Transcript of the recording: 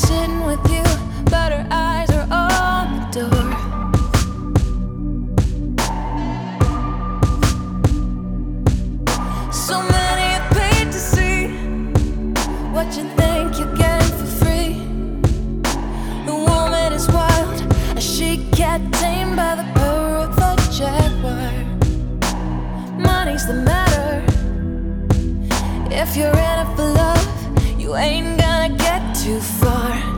sitting with you, but her eyes are on the door. So many have paid to see what you think you're getting for free. The woman is wild, a she-cat tamed by the purr of a jaguar. Money's the matter. If you're in it for love, you ain't gonna get too far.